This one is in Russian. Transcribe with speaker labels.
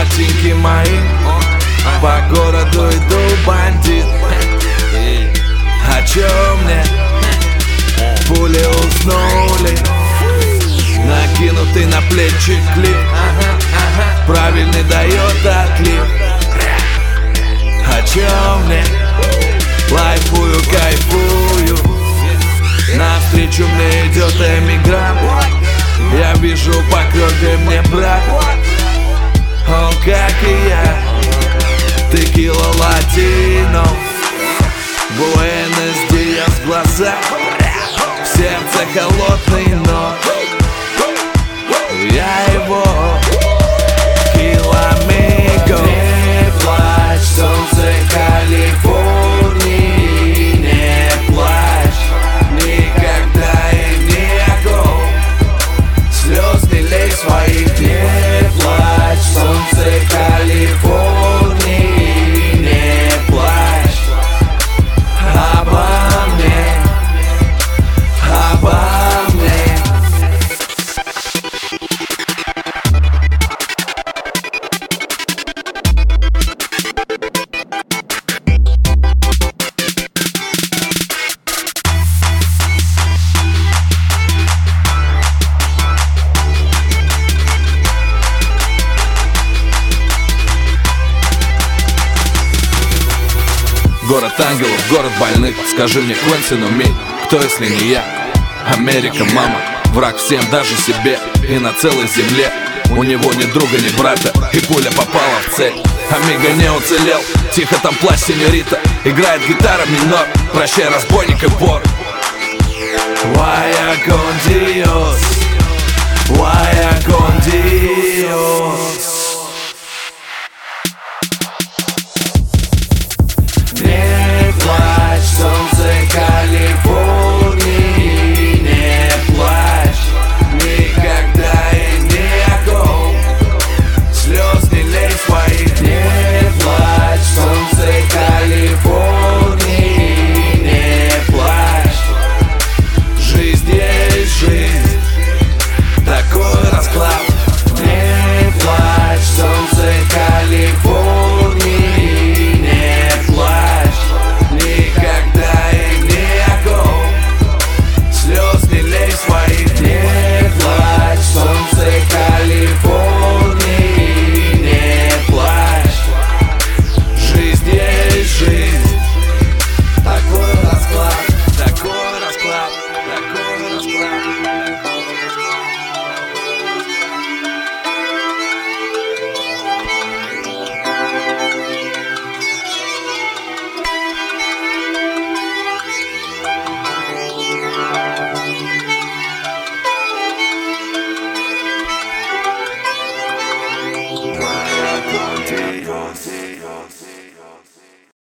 Speaker 1: ботинки мои, по городу иду бандит. О чем мне пули уснули, накинутый на плечи клип, правильный дает отлив. О чем мне лайфую, кайфую, навстречу мне идет эмигрант. Я вижу по крови мне брат, он как и я, текила латино, Буэнос Диас глаза, в сердце холодный, но я его километр. Не плачь, солнце Калифорнии, не плачь, никогда и не огонь, слез не лей своих. Не плачь, солнце Калифорнии, не плачь обо мне, обо мне. Город ангелов, город больных. Скажи мне, Квентин, умей, кто, если не я? Америка, мама, враг всем, даже себе. И на целой земле у него ни друга, ни брата, и пуля попала в цель. Амиго не уцелел, тихо там плачь, сеньорита. Играет гитара минор, прощай, разбойник и вор. Vaya con Dios, vaya con Dios. Не плачь, солнце Калифорнии, не плачь, никогда и не огонь, слез не лей своих. Не плачь, солнце Калифорнии, не плачь, жизнь есть жизнь, такой расклад. Не плачь, солнце Калифорнии, не плачь, никогда и не огонь, слез не лей своих. Не плачь, солнце Калифорнии, не плачь, жизнь есть жизнь, такой расклад, такой расклад, такой расклад.